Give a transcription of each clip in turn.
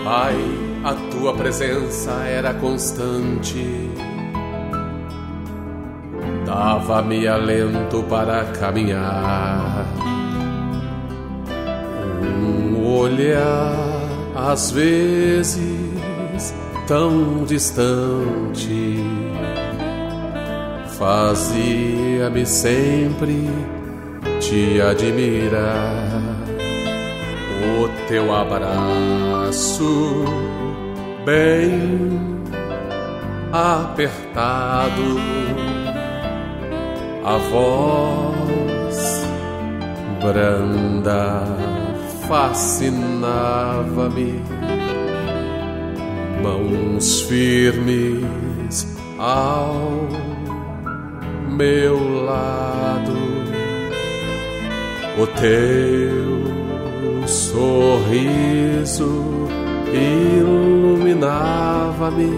Pai, a tua presença era constante, dava-me alento para caminhar. Um olhar, às vezes tão distante, fazia-me sempre te admirar. O teu abraço bem apertado, a voz branda fascinava-me, mãos firmes ao meu lado, o teu sorriso iluminava-me.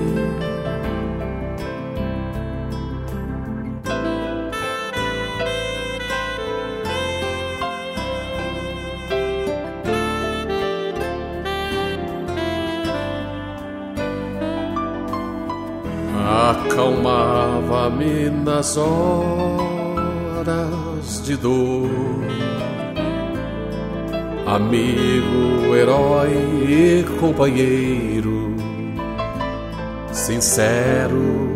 Acalmava-me nas horas de dor, amigo, herói e companheiro, sincero,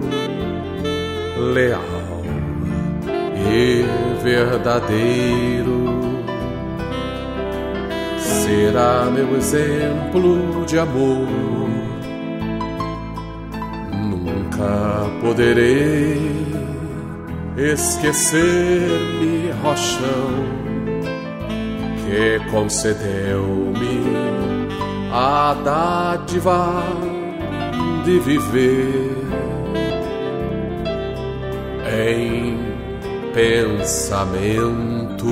leal e verdadeiro. Será meu exemplo de amor. Nunca poderei esquecer-me, rochão, que concedeu-me a dádiva de viver em pensamento.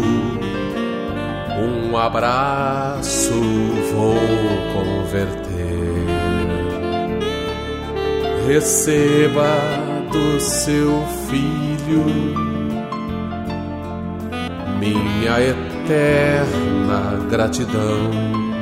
Um abraço vou converter. Receba do seu filho minha eterna gratidão.